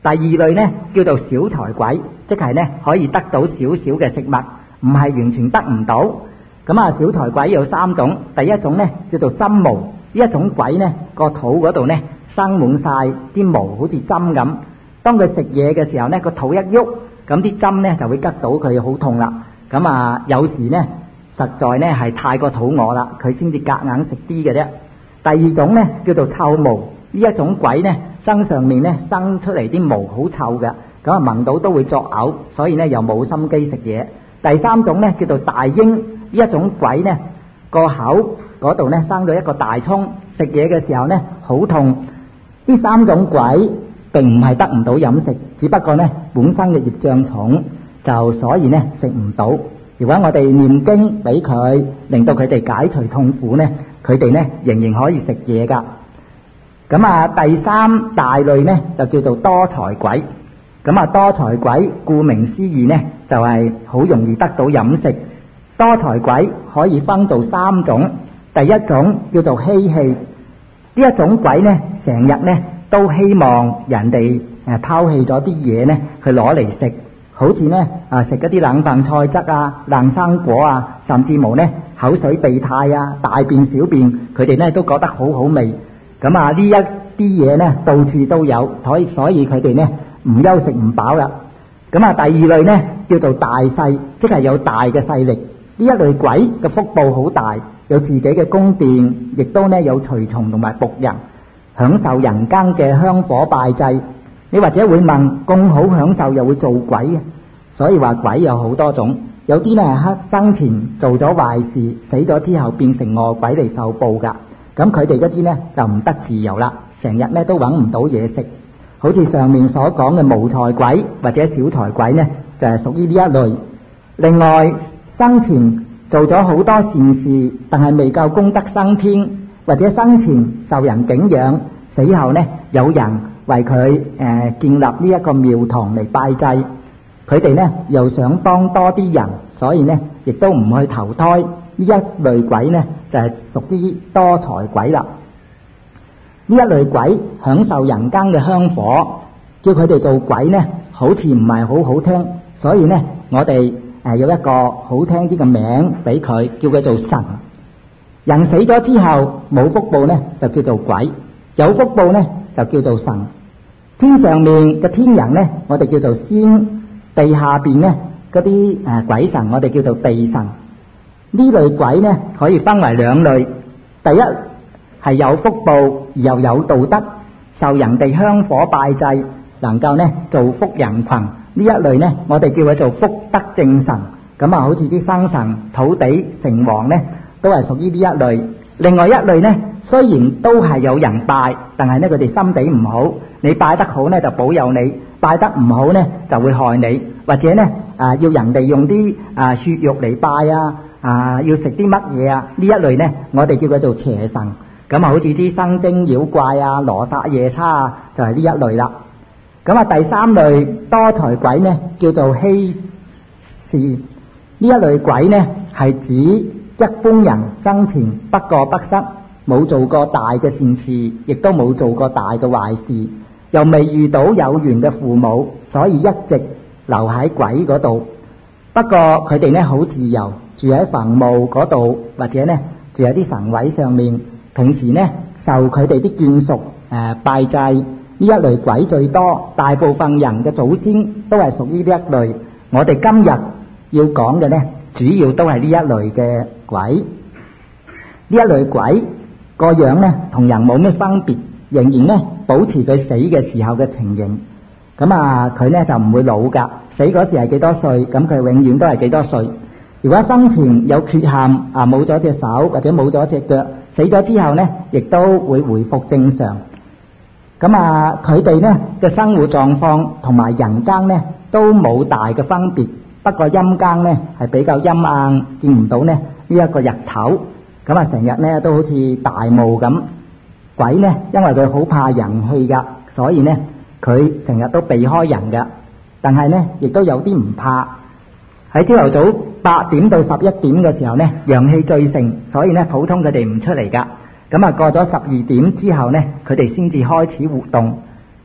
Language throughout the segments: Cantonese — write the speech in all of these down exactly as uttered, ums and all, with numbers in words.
第二類呢叫做小財鬼，即係呢可以得到少少嘅食物，唔係完全得唔到。咁啊，小財鬼有三種，第一種呢叫做針毛，呢一種鬼呢個肚嗰度呢生滿晒啲毛，好似針咁。當佢食嘢嘅時候呢，個肚一喐，咁啲針呢就會拮到佢，好痛啦。咁啊，有時呢實在呢係太過肚餓啦，佢先至夾硬食啲嘅啫。第二種呢叫做臭毛，呢一種鬼呢身上面呢生出嚟啲毛好臭嘅，咁啊聞到都會作嘔，所以呢又冇心機食嘢。第三種呢叫做大鷹，呢一種鬼呢個口嗰度呢生咗一個大葱，食嘢嘅時候呢好痛。呢三種鬼並唔係得唔到飲食，只不過呢本身嘅業障重，就所以呢食唔到。如果我哋念經俾佢，令到佢哋解除痛苦呢，佢哋呢仍然可以食嘢噶。咁啊，第三大類呢就叫做多財鬼。咁啊，多財鬼顧名思義呢就係好容易得到飲食。多財鬼可以分做三種，第一種叫做嬉戲，呢一種鬼呢成日呢都希望人哋誒拋棄咗啲嘢呢去攞嚟食，好似呢啊食一啲冷飯菜汁啊、冷生果啊，甚至乎呢口水鼻涕啊、大便小便，佢哋呢都覺得好好味。咁啊，呢一啲嘢呢到處都有，所以所以佢哋呢唔憂食唔飽啦。咁啊，第二類呢叫做大勢，即係有大嘅勢力。呢一類鬼嘅福報好大，有自己嘅宮殿，亦都呢有隨從同埋僕人，享受人間嘅香火拜祭。你或者會問，咁好享受又會做鬼嘅？所以話鬼有好多種，有啲呢係黑生前做咗壞事，死咗之後變成餓鬼嚟受報噶。咁佢哋嗰啲呢就唔得自由啦，成日呢都揾唔到嘢食。好似上面所講嘅無財鬼或者小財鬼呢，就係屬於呢一類。另外，生前做咗好多善事，但係未夠功德升天，或者生前受人敬仰，死後呢有人為佢誒、呃、建立呢一個廟堂嚟拜祭，佢哋呢又想幫多啲人，所以呢亦都唔去投胎。呢一類鬼呢就係屬於多財鬼啦。呢一類鬼享受人間嘅香火，叫佢哋做鬼呢好似唔係好好聽，所以呢我哋誒有一個好聽啲嘅名俾佢，叫佢做神。人死咗之後冇福報呢就叫做鬼，有福報呢就叫做神。天上面嘅天人呢我哋叫做仙，地下邊呢嗰啲誒鬼神我哋叫做地神。呢類鬼呢可以分為兩類，第一係有福報而又有道德，受人哋香火拜祭，能夠呢造福人群。呢一類呢我哋叫佢做福德正神。咁啊，好似啲生神、土地、城隍呢都係屬於呢一類。另外一類呢雖然都係有人拜，但係呢佢哋心地唔好，你拜得好呢就保佑你，拜得唔好呢就會害你，或者呢啊要人哋用啲啊血肉嚟拜啊，啊要食啲乜嘢啊，呢一類呢我哋叫佢做邪神。咁啊，好似啲生精妖怪啊、羅剎夜叉啊，就係呢一類啦。咁啊，第三類多財鬼呢叫做嬉事。呢一類鬼呢係指一般人生前不過不失，冇做過大嘅善事，亦都冇做過大嘅壞事，又未遇到有緣嘅父母，所以一直留喺鬼嗰度。不過佢哋呢好自由，住喺墳墓嗰度，或者呢住喺啲神位上面。平時呢受佢哋啲眷屬誒拜祭，呢一類鬼最多，大部分人嘅祖先都係屬於呢一類。我哋今日要講嘅呢，主要都係呢一類嘅鬼。呢一類鬼個樣呢同人冇咩分別，仍然呢保持佢死嘅時候嘅情形。咁啊，佢呢就唔會老噶，死嗰時係幾多歲，咁佢永遠都係幾多歲。如果生前有缺陷啊，冇咗隻手或者冇咗隻腳，死咗之後呢亦都會回復正常。咁啊，佢哋呢嘅生活狀況同埋人間呢都冇大嘅分別，不過陰間呢係比較陰暗，見唔到呢呢一個日頭。咁啊，成日呢都好似大霧咁。鬼呢因為佢好怕人氣噶，所以呢佢成日都避開人噶，但係呢亦都有啲唔怕。喺朝頭早八點到十一點嘅時候呢，陽氣最盛，所以呢普通佢哋唔出嚟噶。咁啊，過咗十二點之後呢，佢哋先至開始活動。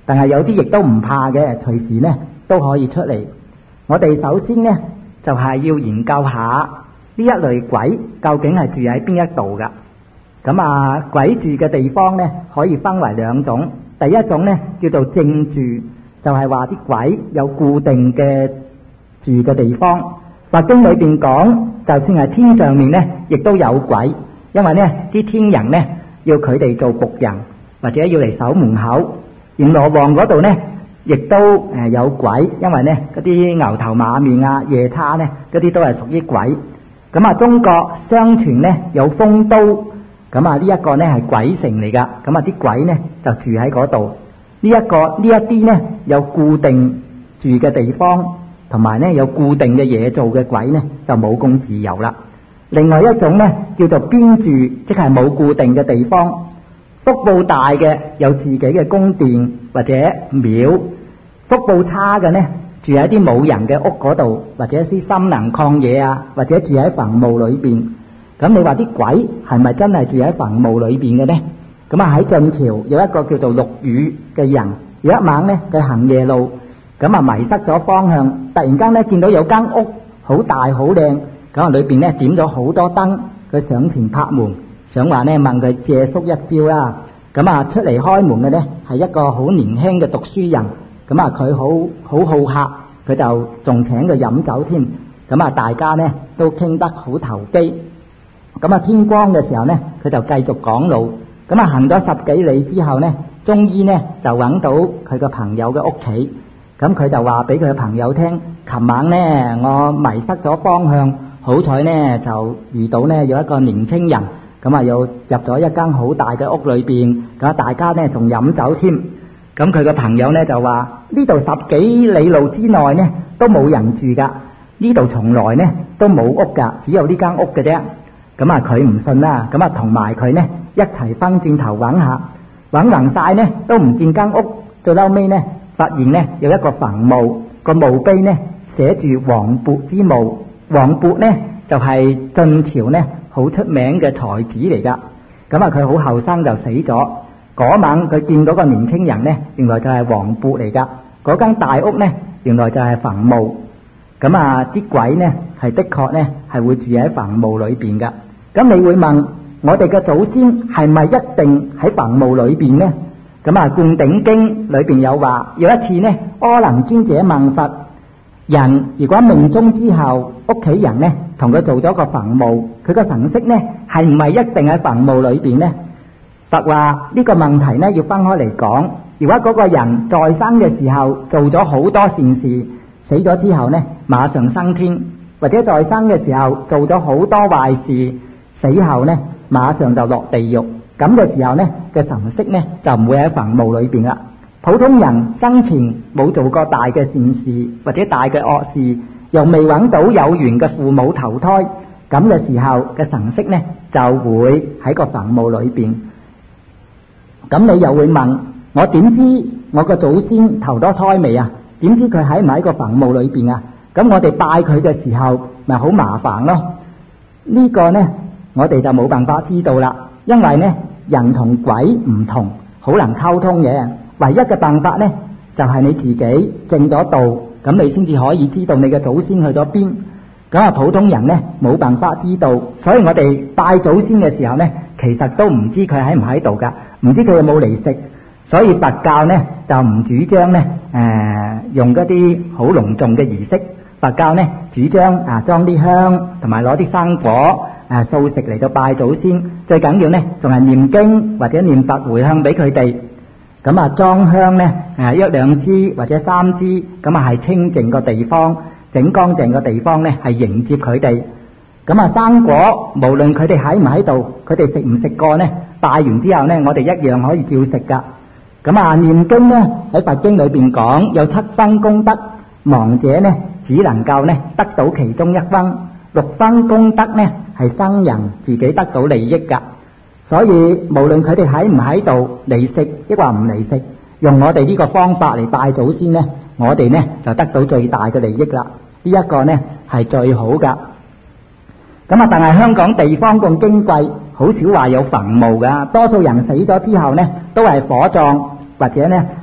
但係有啲亦都唔怕嘅，隨時呢都可以出嚟。我哋首先呢就係要研究下呢一類鬼究竟係住喺邊一度噶。咁啊，鬼住嘅地方呢可以分為兩種。第一種呢叫做正住，就係話啲鬼有固定嘅住嘅地方。佛經裏邊講，就算係天上面呢亦都有鬼，因為呢啲天人呢要佢哋做僕人，或者要嚟守門口。閻羅王嗰度呢亦都誒有鬼，因為呢嗰啲牛頭馬面啊、夜叉呢嗰啲都係屬於鬼。咁啊，中國相傳呢有酆都，咁啊呢一個呢係鬼城嚟噶，咁啊啲鬼呢就住喺嗰度。呢一個呢一啲呢有固定住嘅地方，同埋呢有固定嘅嘢做嘅鬼呢就冇咁自由啦。另外一種呢叫做邊住，即係冇固定嘅地方。福報大嘅有自己嘅宮殿或者廟，福報差嘅呢住喺啲冇人嘅屋嗰度，或者啲森林曠野啊，或者住喺墳墓裏邊。咁你話啲鬼係咪真係住喺墳墓裏邊嘅呢？咁啊喺晉朝有一個叫做陸羽嘅人，有一晚呢佢行夜路，咁啊迷失咗方向，突然間呢見到有間屋好大好靚，咁啊裏邊呢點咗好多燈，佢上前拍門，想話呢問佢借宿一朝啦。咁啊出嚟開門嘅呢係一個好年輕嘅讀書人，咁啊佢好好好客，佢就仲請佢飲酒添。咁啊大家呢都傾得好投機。咁啊天光嘅時候呢，佢就繼續講路。咁啊行咗十幾里之後呢，終於呢就揾到佢個朋友嘅屋企。咁佢就話俾佢嘅朋友聽，琴晚呢我迷失咗方向，好彩呢就遇到呢有一個年青人，咁啊又入咗一間好大嘅屋裏邊，咁啊大家呢仲飲酒添。咁佢個朋友呢就話，呢度十幾里路之內呢都冇人住噶，呢度從來呢都冇屋噶，只有呢間屋嘅啫。咁啊佢唔信啦，咁啊同埋佢呢一齊翻轉頭揾下，揾勻晒呢都唔見間屋。最後尾呢發現呢有一個墳墓，個墓碑呢寫住王勃之墓。王勃呢就係晉朝呢好出名嘅才子嚟噶。咁啊佢好後生就死咗。嗰晚佢見到個年輕人呢，原來就係王勃嚟噶。嗰間大屋呢原來就係墳墓。咁啊啲鬼呢係的確呢係會住喺墳墓裏邊噶。咁你會問，我哋嘅祖先係咪一定喺墳墓裏邊呢？咁啊《灌頂經》裏邊有話，有一次呢阿難尊者問佛，人如果命終之後，屋企人呢同佢做咗個墳墓，佢個神識呢係唔係一定喺墳墓裏邊呢？佛話呢個問題呢要分開嚟講。如果嗰個人在生嘅時候做咗好多善事，死咗之後呢馬上升天，或者在生嘅時候做咗好多壞事，死後呢馬上就落地獄，咁嘅時候呢嘅神識呢就唔會喺墳墓裏邊啦。普通人生前冇做過大嘅善事或者大嘅惡事，又未揾到有緣嘅父母投胎，咁嘅時候嘅神識呢就會喺個墳墓裏邊。咁你又會問，我點知我個祖先投咗胎未啊？點知佢喺唔喺個墳墓裏邊啊？咁我哋拜佢嘅時候咪好麻煩咯。呢個呢我哋就冇辦法知道啦，因為呢人同鬼唔同，好難溝通嘅。唯一嘅辦法呢就係你自己證咗道，咁你先至可以知道你嘅祖先去咗邊。咁啊普通人呢冇辦法知道，所以我哋拜祖先嘅時候呢，其實都唔知佢喺唔喺度噶，唔知佢有冇嚟食。所以佛教呢就唔主張呢誒、呃、用嗰啲好隆重嘅儀式。佛教呢主張啊裝啲香同埋攞啲生果誒素食嚟到拜祖先，最緊要呢仲係念經或者念佛回向俾佢哋。咁啊裝香呢誒一兩支或者三支，咁啊係清淨個地方，整乾淨個地方呢係迎接佢哋。咁啊生果無論佢哋喺唔喺度，佢哋食唔食過呢，拜完之後呢我哋一樣可以照食噶。咁啊念經呢喺佛經裏邊講有七分功德，亡者呢只能夠呢得到其中一分，六分功德呢係生人自己得到利益噶。所以無論佢哋喺唔喺度嚟食抑或唔嚟食，用我哋呢個方法嚟拜祖先呢，我哋呢就得到最大嘅利益啦。呢一個呢係最好噶。咁啊但係香港地方咁矜貴，好少話有墳墓噶，多數人死咗之後呢都係火葬或者呢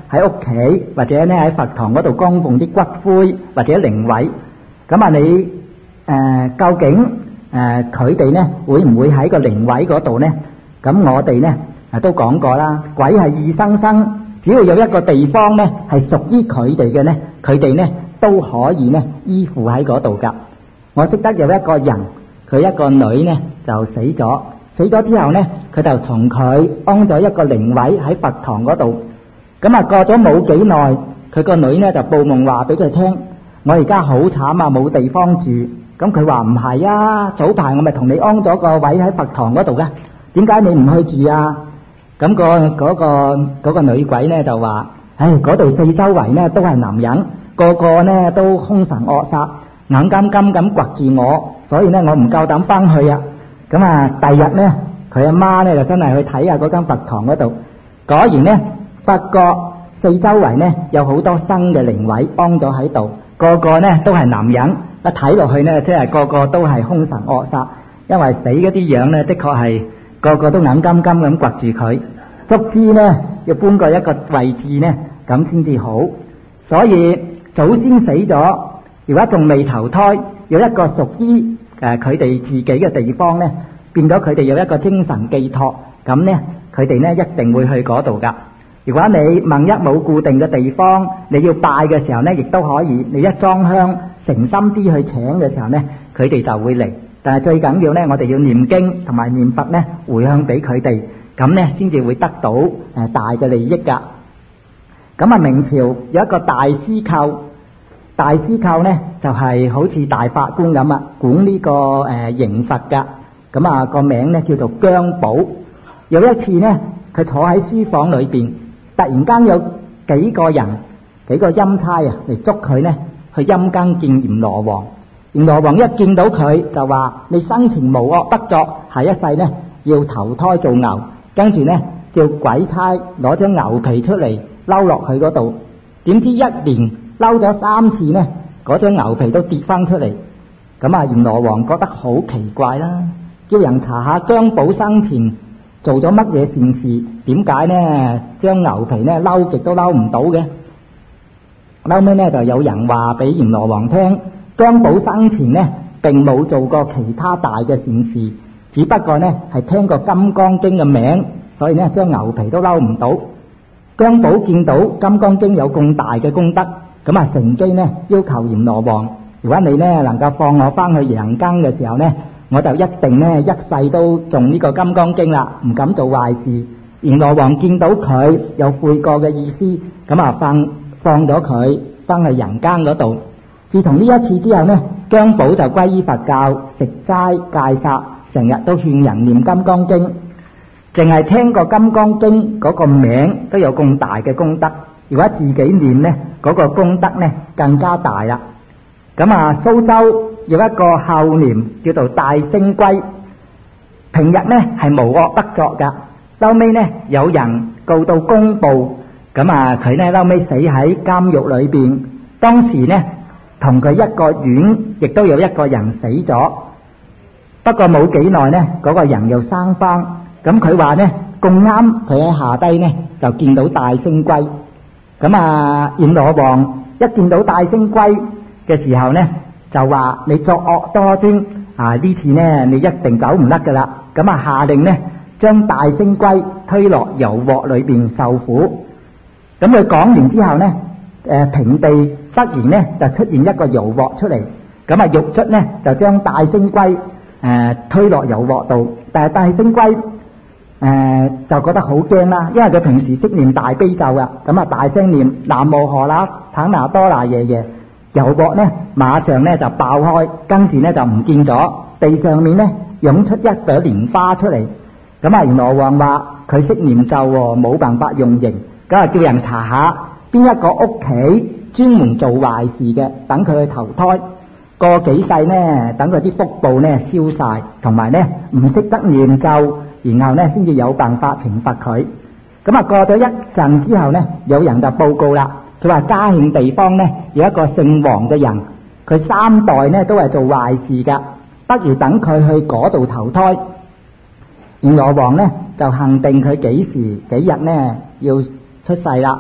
喺屋企或者咧喺佛堂嗰度供奉啲骨灰或者靈位。咁啊你誒、呃、究竟誒佢哋咧會唔會喺個靈位嗰度咧？咁我哋咧誒都講過啦，鬼係異生生，只要有一個地方咧係屬於佢哋嘅咧，佢哋咧都可以咧依附喺嗰度噶。我識得有一個人，佢一個女咧就死咗，死咗之後咧，佢就同佢安咗一個靈位喺佛堂嗰度。咁啊過咗冇幾耐，佢個女咧就報夢話俾佢聽：我而家好慘啊，冇地方住。咁佢話唔係啊，早排我咪同你安咗個位喺佛堂嗰度嘅，點解你唔去住啊？咁個嗰個嗰個女鬼咧就話：唉，嗰度四周圍咧都係男人，個個咧都兇神惡煞，眼金金咁掘住我，所以咧我唔夠膽翻去啊！咁啊，第日咧佢阿媽咧就真係去睇下嗰間佛堂嗰度，果然咧發覺四周圍咧有好多新嘅靈位安咗喺度，個個咧都係男人，一睇落去咧即係個個都係兇神惡煞，因為死嗰啲樣咧的確係個個都眼金金咁掘住佢，足之咧要搬過一個位置咧咁先至好。所以祖先死咗，如果仲未投胎，有一個屬於誒佢哋自己嘅地方咧，變咗佢哋有一個精神寄託，咁咧佢哋咧一定會去嗰度噶。如果你萬一冇固定嘅地方，你要拜嘅時候咧，亦都可以，你一裝香誠心啲去請嘅時候咧，佢哋就會嚟。但係最緊要咧，我哋要念經同埋念佛咧，回向俾佢哋，咁咧先至會得到誒大嘅利益噶。咁啊，明朝有一個大司寇，大司寇咧就係好似大法官咁啊，管呢個誒刑罰噶。咁啊個名咧叫做姜寶。有一次咧，佢坐喺書房裏邊，突然間有幾個人幾個陰差啊嚟捉佢咧去陰間見閻羅王。閻羅王一見到佢就話：你生前無惡不作，下一世咧要投胎做牛。跟住咧叫鬼差攞張牛皮出嚟撈落佢嗰度，點知一連撈咗三次咧，嗰張牛皮都跌翻出嚟。咁啊閻羅王覺得好奇怪啦，叫人查下姜寶生前做咗乜嘢善事，點解呢將牛皮呢撈極都撈唔到嘅？後尾呢就有人話俾閻羅王聽，姜寶生前呢並冇做過其他大嘅善事，只不過呢係聽過《金剛經》嘅名，所以呢將牛皮都撈唔到。姜寶見到《金剛經》有咁大嘅功德，咁啊乘機呢要求閻羅王：如果你呢能夠放我翻去人間嘅時候呢，我就一定呢一世都誦呢個《金剛經》啦，唔敢做壞事。閻羅王見到佢有悔過嘅意思，咁啊放放咗佢翻去人間嗰度。自從呢一次之後呢，姜寶就歸依佛教，食齋戒殺，成日都勸人念《金剛經》。淨係聽過《金剛經》嗰個名都有咁大嘅功德，如果自己念呢，嗰個功德呢更加大啦。咁啊，蘇州有一個後廉叫做大星龜，平日呢係無惡不作噶，後尾呢有人告到公部，咁啊佢呢後尾死喺監獄裏邊。當時呢同佢一個院亦都有一個人死咗，不過冇幾耐呢嗰個人又生翻。咁佢話呢咁啱佢喺下低呢就見到大星龜，咁啊閻羅王一見到大星龜嘅時候呢就話：你作惡多端啊，呢次呢你一定走唔甩噶啦。咁啊下令呢將大星龜推落油鑊裏邊受苦。咁佢講完之後呢，誒平地忽然呢就出現一個油鑊出嚟，咁啊獄卒呢就將大星龜誒推落油鑊度，但係大星龜誒就覺得好驚啦，因為佢平時識念大悲咒噶，咁啊大聲念南無何那坦那多那耶耶，油鑊呢馬上呢就爆開，跟住呢就唔見咗，地上面呢湧出一朵蓮花出嚟。咁啊閻羅王話佢識念咒喎，冇辦法用刑，咁啊叫人查下邊一個屋企專門做壞事嘅，等佢去投胎，過幾世呢等佢啲福報呢消晒，同埋呢唔識得念咒，然後呢先至有辦法懲罰佢。咁啊過咗一陣之後呢，有人就報告啦，佢話嘉慶地方呢有一個姓黃嘅人，佢三代呢都係做壞事噶，不如等佢去嗰度投胎。閻羅王呢就限定佢幾時幾日呢要出世啦。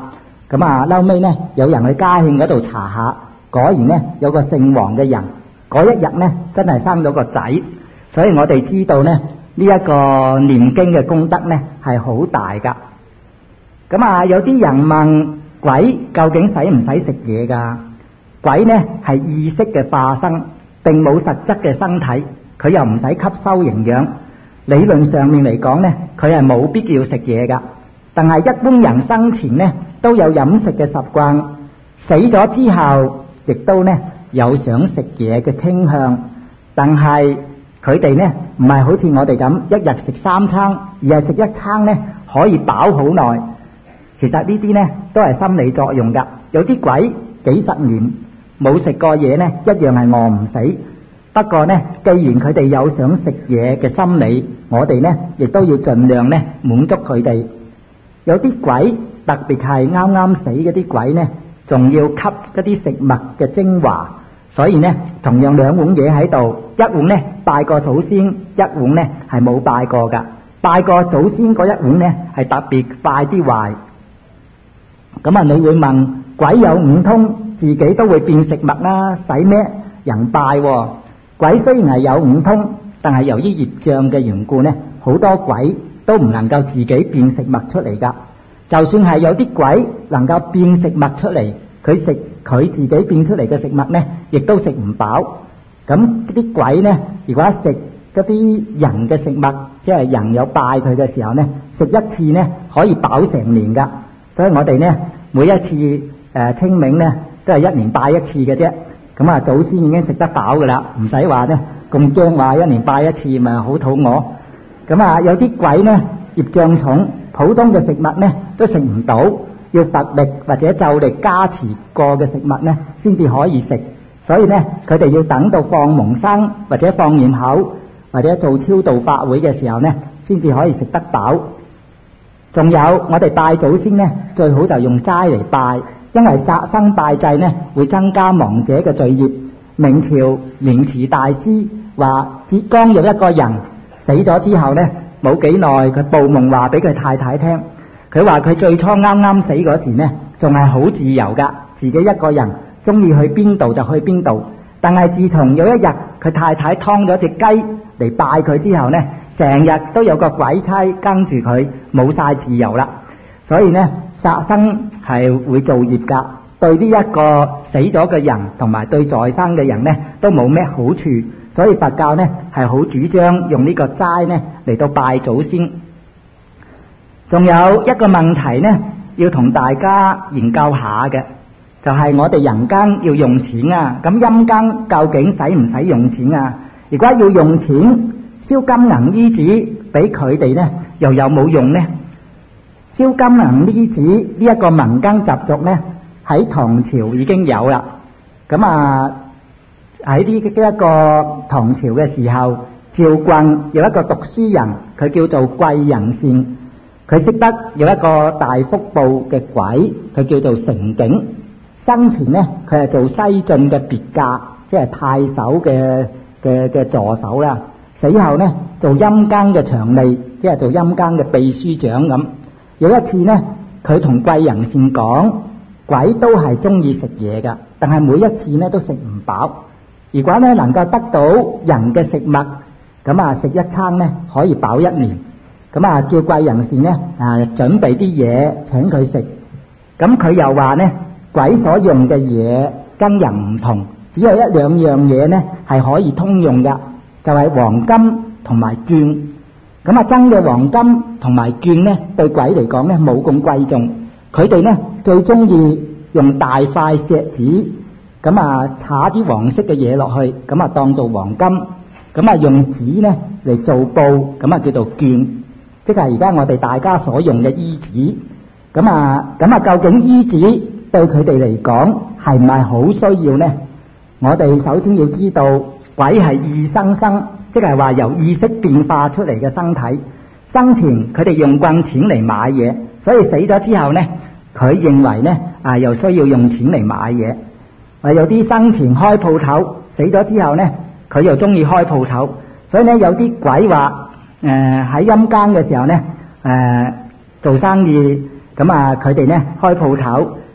咁啊，後尾呢，有人去嘉慶嗰度查下，果然呢，有個姓黃嘅人，嗰一日呢，真係生咗個仔，所以我哋知道呢，呢、這、一個念經嘅功德呢係好大噶。咁啊，有啲人問鬼究竟使唔使食嘢噶？鬼呢係意識嘅化身，並冇實質嘅身體，佢又唔使吸收營養。理論上面嚟講呢，佢係冇必要食嘢噶。但係一般人生前呢都有飲食嘅習慣，死咗之後亦都呢有想食嘢嘅傾向。但係佢哋呢唔係好似我哋咁一日食三餐，而係食一餐呢可以飽好耐。其實呢啲呢都係心理作用噶。有啲鬼幾十年冇食過嘢呢，一樣係餓唔死。不過呢，既然佢哋有想食嘢嘅心理，我哋呢亦都要盡量呢滿足佢哋。有啲鬼特別係啱啱死嗰啲鬼呢，仲要吸嗰啲食物嘅精華，所以呢同樣兩碗嘢喺度，一碗呢拜過祖先，一碗呢係冇拜過噶。拜過祖先嗰一碗呢係特別快啲壞。咁啊，你會問，鬼有五通，自己都會變食物啦，使咩人拜喎？鬼雖然係有五通，但係由於業障嘅緣故呢，好多鬼都唔能夠自己變食物出嚟噶。就算係有啲鬼能夠變食物出嚟，佢食佢自己變出嚟嘅食物呢，亦都食唔飽。咁啲鬼呢，如果食嗰啲人嘅食物，即係人有拜佢嘅時候呢，食一次呢可以飽成年噶。所以我哋呢每一次誒、呃、清明呢都係一年拜一次嘅啫。咁啊，祖先已經食得飽噶啦，唔使話呢咁驚話一年拜一次咪好肚餓。咁啊，有啲鬼呢業障重，普通嘅食物呢都食唔到，要佛力或者咒力加持過嘅食物呢先至可以食。所以呢佢哋要等到放蒙生或者放焰口或者做超度法會嘅時候呢先至可以食得飽。仲有我哋拜祖先呢，最好就用齋嚟拜，因為殺生拜祭呢會增加亡者嘅罪業。明朝蓮池大師話，浙江有一個人死咗之後呢，冇幾耐佢報夢話俾佢太太聽，佢話佢最初啱啱死嗰時呢仲係好自由噶，自己一個人中意去邊度就去邊度。但係自從有一日佢太太劏咗隻雞嚟拜佢之後呢，成日都有個鬼差跟住佢，冇晒自由啦。所以呢殺生係會造業噶，對呢一個死咗嘅人同埋對在生嘅人呢都冇咩好處。所以佛教呢係好主張用呢個齋呢嚟到拜祖先。仲有一個問題呢要同大家研究下嘅，就係我哋人間要用錢啊，咁陰間究竟使唔使用錢啊？如果要用錢燒金銀衣紙俾佢哋呢，又有冇用呢？燒金銀衣紙呢一個民間習俗呢，喺唐朝已經有啦。咁啊喺呢一個唐朝嘅時候，趙郡有一個讀書人，佢叫做貴人善，佢識得有一個大福報嘅鬼，佢叫做成景。生前呢佢係做西晉嘅別駕，即係太守嘅嘅嘅助手啦。死後呢做陰間嘅長吏，即係做陰間嘅秘書長咁。有一次呢佢同貴人善講，鬼都係中意食嘢噶，但係每一次呢都食唔飽。如果呢能夠得到人嘅食物，咁啊食一餐呢可以飽一年。咁啊叫貴人善呢啊準備啲嘢請佢食。咁佢又話呢鬼所用嘅嘢跟人唔同，只有一兩樣嘢呢係可以通用噶，就係黃金同埋絹。咁啊真嘅黃金同埋絹呢對鬼嚟講呢冇咁貴重，佢哋呢最中意用大塊錫紙，咁啊搽啲黃色嘅嘢落去，咁啊當做黃金。咁啊用紙呢嚟做布，咁啊叫做絹，即係而家我哋大家所用嘅衣紙。咁啊咁啊究竟衣紙對佢哋嚟講係唔係好需要呢？我哋首先要知道，鬼係意生生，即係話由意識變化出嚟嘅身體。生前佢哋用棍錢嚟買嘢，所以死咗之後呢，佢認為呢啊又需要用錢嚟買嘢。啊有啲生前開鋪頭，死咗之後呢，佢又中意開鋪頭，所以呢有啲鬼話誒喺陰間嘅時候呢誒、呃、做生意，咁啊佢哋呢開鋪頭。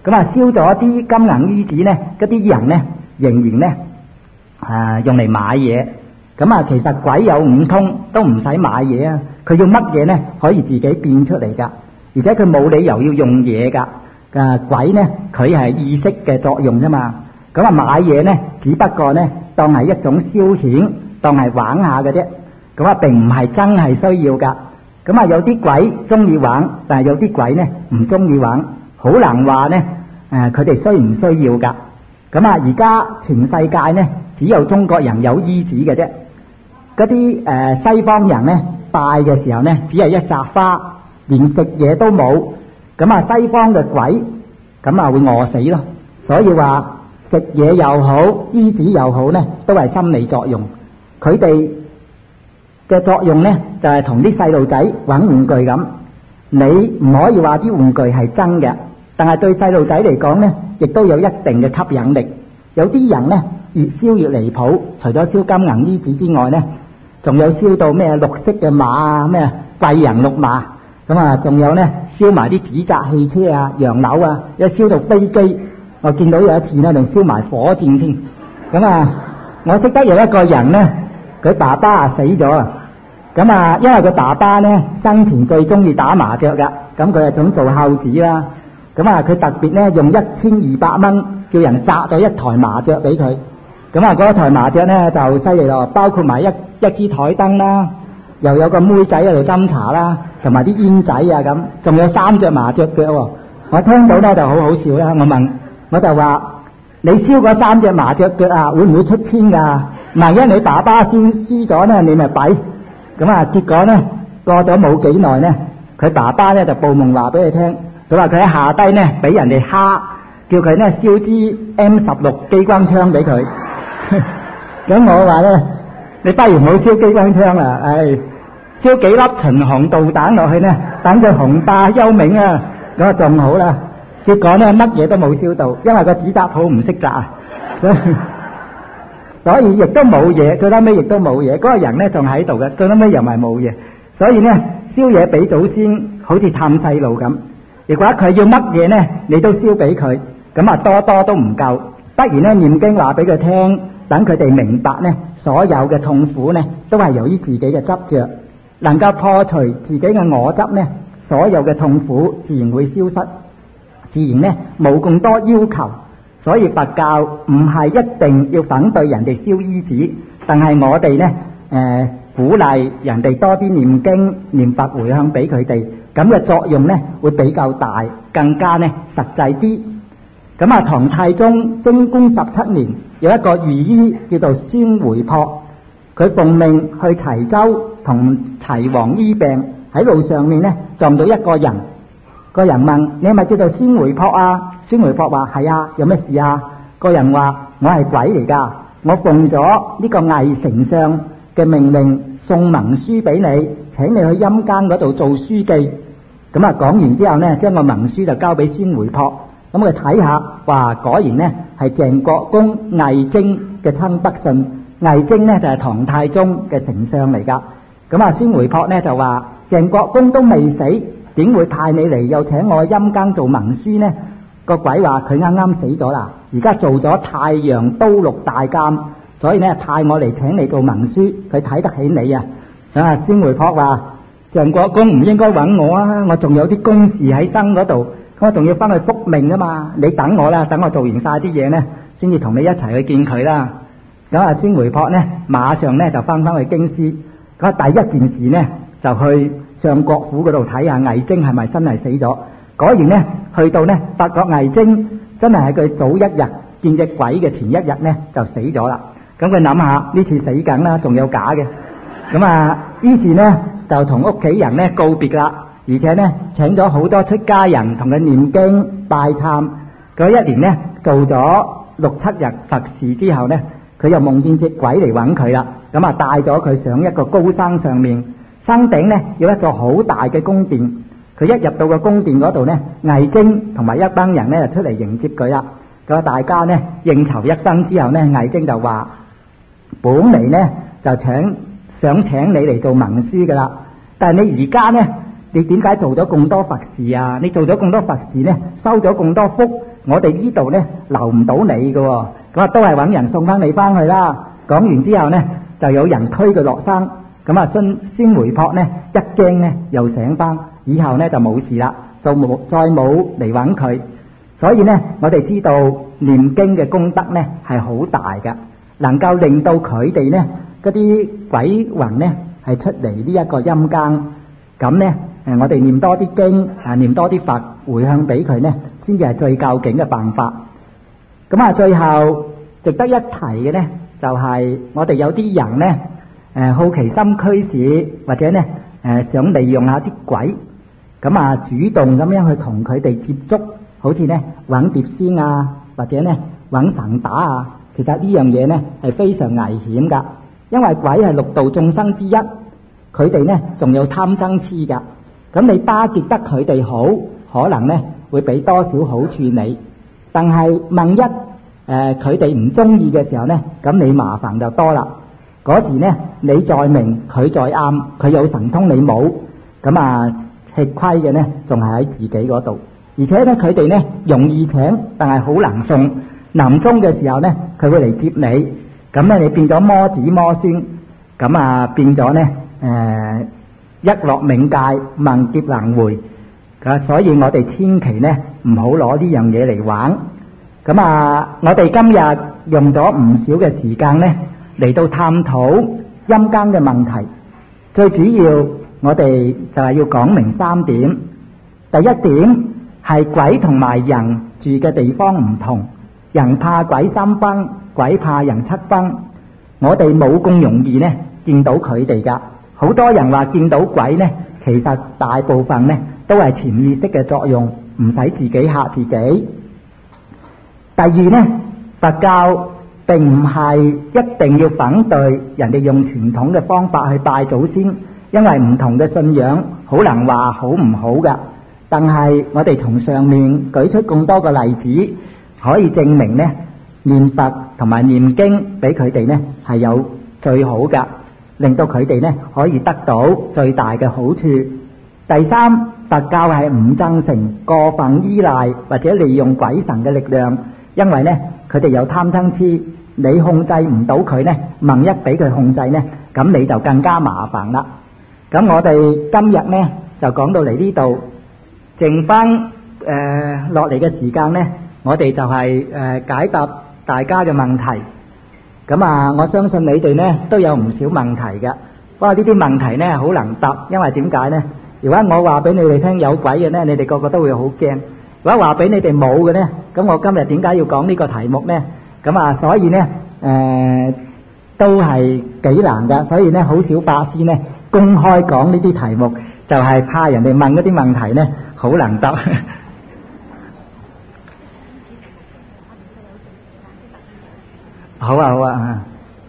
咁啊燒咗啲金銀衣紙咧，嗰啲人咧仍然咧啊用嚟買嘢。咁啊其實鬼有五通，都唔使買嘢啊，佢要乜嘢咧可以自己變出嚟噶，而且佢冇理由要用嘢噶。啊鬼咧佢係意識嘅作用啫嘛，咁啊買嘢咧只不過咧當係一種消遣，當係玩下嘅啫，咁啊並唔係真係需要噶。咁啊有啲鬼中意玩，但係有啲鬼咧唔中意玩，好難話咧誒佢哋需唔需要噶。咁啊而家全世界咧只有中國人有衣紙嘅啫，嗰啲誒西方人咧拜嘅時候咧只係一紮花，連食嘢都冇。咁啊西方嘅鬼咁啊會餓死咯，所以話食嘢又好，衣紙又好咧，都係心理作用。佢哋嘅作用咧就係同啲細路仔玩玩具咁，你唔可以話啲玩具係真嘅，但係對細路仔嚟講咧，亦都有一定嘅吸引力。有啲人咧越燒越離譜，除咗燒金銀衣紙之外咧，仲有燒到咩綠色嘅馬啊，咩貴人綠馬。咁啊，仲有咧燒埋啲紙紮汽車啊、洋樓啊，一燒到飛機。我見到有一次咧，仲燒埋火箭添。咁啊，我識得有一個人咧，佢爸爸啊死咗啊。咁啊，因為佢爸爸咧生前最中意打麻雀噶，咁佢就想做孝子啦。咁啊，佢特別咧用一千二百蚊叫人紮咗一台麻雀俾佢。咁啊，嗰台麻雀咧就犀利咯，包括埋一一支台燈啦。又有個妹仔喺度斟茶啦，同埋啲煙仔啊咁，仲有三隻麻雀腳喎。我聽到咧就好好笑啦。我問，我就話：你燒嗰三隻麻雀腳啊，會唔會出千㗎？萬一你爸爸先輸咗咧，你咪弊。咁啊，結果咧過咗冇幾耐咧，佢爸爸咧就報夢話俾佢聽，佢話佢喺下低咧俾人哋蝦，叫佢咧燒支 M 十六機關槍俾佢。咁我話咧，你不如唔好燒機關槍啦，唉，燒幾粒巡航導彈落去咧，等佢雄霸幽冥啊，咁啊仲好啦。結果咧乜嘢都冇燒到，因為個紙紮鋪唔識紮啊，所以所以亦都冇嘢，最後尾亦都冇嘢。嗰個人咧仲喺度嘅，最後尾又咪冇嘢。所以咧燒嘢俾祖先，好似探細路咁。如果佢要乜嘢咧，你都燒俾佢，咁啊多多都唔夠，不如咧念經話俾佢聽。等佢哋明白呢，所有嘅痛苦呢，都係由於自己嘅執着，能夠破除自己嘅我執呢，所有嘅痛苦自然會消失，自然呢冇咁多要求。所以佛教唔係一定要反對人哋燒衣紙，但係我哋呢誒、呃、鼓勵人哋多啲念經、念佛回向俾佢哋，咁嘅作用呢會比較大，更加呢實際啲。咁啊，唐太宗貞觀十七年，有一個御醫叫做孫回璞，佢奉命去齊州同齊王醫病，喺路上面呢撞到一個人，個人問：你係咪叫做孫回璞啊？孫回璞話：係啊，有咩事啊？個人話：我係鬼嚟噶，我奉咗呢個魏丞相嘅命令送文書俾你，請你去陰間嗰度做書記。咁啊講完之後呢，將個文書就交俾孫回璞。咁佢睇下，哇！果然呢係鄭國公魏徵嘅親筆信。魏徵呢就係唐太宗嘅丞相嚟噶。咁啊，孫回璞呢就話：鄭國公都未死，點會派你嚟又請我陰間做文書呢？個鬼話佢啱啱死咗啦，而家做咗太陽都督大監，所以呢派我嚟請你做文書，佢睇得起你啊！啊，孫回璞話：鄭國公唔應該揾我啊，我仲有啲公事喺身嗰度。我仲要翻去復命啊嘛，你等我啦，等我做完晒啲嘢呢，先至同你一齊去見佢啦。咁啊，孫回璞呢，馬上呢就翻翻去京師。咁啊，第一件事呢，就去上國府嗰度睇下魏徵係咪真係死咗。果然呢，去到呢，發覺魏徵真係喺佢早一日見隻鬼嘅前一日呢，就死咗啦。咁佢諗下呢次死梗啦，仲有假嘅。咁啊，於是呢，就同屋企人呢告別啦。而且呢，請咗好多出家人同佢念經拜懺。嗰一年呢，做咗六七日佛事之後呢，佢又夢見隻鬼嚟揾佢啦。咁啊，帶咗佢上一個高山上面，山頂呢有一座好大嘅宮殿。佢一入到個宮殿嗰度呢，魏徵同埋一班人呢就出嚟迎接佢啦。咁啊，大家呢應酬一番之後呢，魏徵就話：本嚟呢就請想請你嚟做文書噶啦，但係你而家呢，你點解做咗咁多佛事啊？你做咗咁多佛事呢，收咗咁多福， 我哋呢度呢留唔到你㗎喎，咁啊都係揾人送翻你翻去啦。講完之後呢，就有人推佢落山，咁啊先先回撲呢，一驚呢又醒翻，以後呢就冇事啦，就冇再冇嚟揾佢。所以呢，我哋知道念經嘅功德呢係好大㗎，能夠令到佢哋呢嗰啲鬼魂呢係出嚟呢一個陰間。咁呢，誒我哋念多啲經啊，念多啲佛回向俾佢呢，先至係最究竟嘅辦法。咁啊，最後值得一提嘅呢，就係我哋有啲人呢，誒好奇心驅使，或者呢誒想利用下啲鬼，咁啊主動咁樣去同佢哋接觸，好似呢揾碟仙啊，或者呢揾神打啊。其實呢樣嘢呢係非常危險噶，因為鬼係六道眾生之一，佢哋呢仲有貪嗔癡噶。咁你巴結得佢哋好，可能呢會俾多少好處你，但係萬一誒佢哋唔中意嘅時候呢，咁你麻煩就多啦。嗰時呢你再明佢再啱，佢有神通你冇，咁啊吃虧嘅呢仲係喺自己嗰度。而且呢佢哋呢容易請，但係好難送。臨終嘅時候呢，佢會嚟接你，咁呢你變咗魔子魔孫，咁啊變咗呢誒、呃、一落冥界，萬劫難回。咁所以我哋千祈呢唔好攞呢樣嘢嚟玩。咁啊，我哋今日用咗唔少嘅時間呢嚟到探討陰間嘅問題。最主要我哋就係要講明三點。第一點係鬼同埋人住嘅地方唔同。人怕鬼三分，鬼怕人七分。我哋冇咁容易呢見到佢哋噶。好多人話見到鬼呢，其實大部分呢都係潛意識嘅作用，唔使自己嚇自己。第二呢，佛教並唔係一定要反對人哋用傳統嘅方法去拜祖先，因為唔同嘅信仰好難話好唔好噶。但係我哋從上面舉出咁多個例子，可以證明呢念佛同埋念經俾佢哋呢係有最好噶，令到佢哋呢可以得到最大嘅好處。第三，佛教係唔贊成過分依賴或者利用鬼神嘅力量，因為呢佢哋有貪嗔癡，你控制唔到佢呢，萬一俾佢控制呢，咁你就更加麻煩啦。咁我哋今日呢就講到嚟呢度，剩翻誒落嚟嘅時間呢，我哋就係誒解答大家嘅問題。咁啊，我相信你哋呢都有唔少問題嘅。不過呢啲問題呢好難答，因為點解呢？如果我話俾你哋聽有鬼嘅呢，你哋個個都會好驚。如果話俾你哋冇嘅呢，咁我今日點解要講呢個題目呢？咁啊，所以呢誒都係幾難噶。所以呢，好少法師呢公開講呢啲題目，就係怕人哋問嗰啲問題呢好難答。好啊好啊。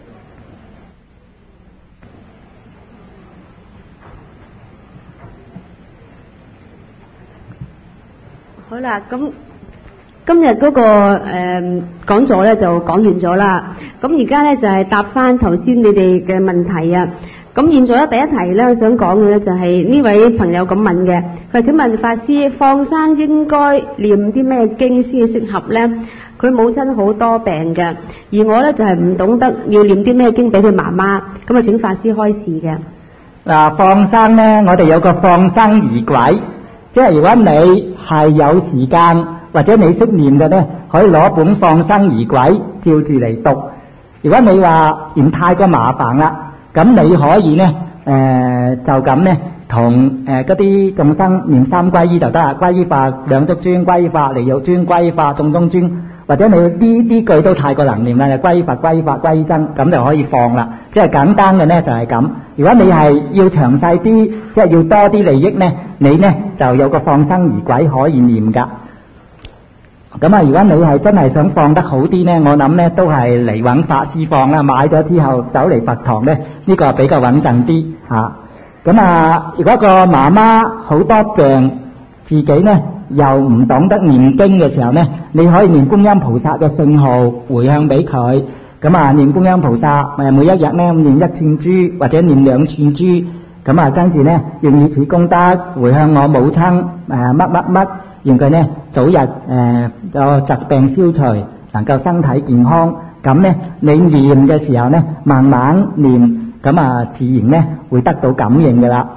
好啦，咁今日嗰個誒講座咧就講完咗啦。咁而家咧就係答翻頭先你哋嘅問題啊。咁現在咧第一題咧，我想講嘅咧就係呢位朋友咁問嘅，佢話請問法師，放生應該念啲咩經先適合咧？佢母親好多病嘅，而我咧就係唔懂得要念啲咩經俾佢媽媽，咁啊請法師開示嘅。 嗱，放生咧，我哋有個放生儀軌，即係如果你係有時間或者你識念嘅咧，可以攞本放生儀軌照住嚟讀。如果你話嫌太過麻煩啦，咁你可以咧誒就咁咧同誒嗰啲眾生念三歸依就得啦。歸依法兩足尊，歸依法離欲尊，歸依法眾中尊。或者你呢啲句都太過難念啦，就歸依佛、歸依法、歸依僧，咁就可以放啦。即係簡單嘅呢就係咁。如果你係要詳細啲，即係要多啲利益呢，你呢就有個放生儀軌可以念噶。咁啊，如果你係真係想放得好啲呢，我諗呢都係嚟揾法師放啦。買咗之後走嚟佛堂呢，呢個比較穩陣啲嚇。咁啊，如果個媽媽好多病，自己呢又唔懂得念經嘅時候呢，你可以念觀音菩薩嘅聖號回向俾佢。咁啊，念觀音菩薩，咪每一日呢念一串珠或者念兩串珠。咁啊，跟住呢願以此功德回向我母親誒乜乜乜。 願佢呢早日誒個疾病消除，能夠身體健康。咁呢你念嘅時候呢，慢慢念，咁啊自然呢會得到感應嘅啦。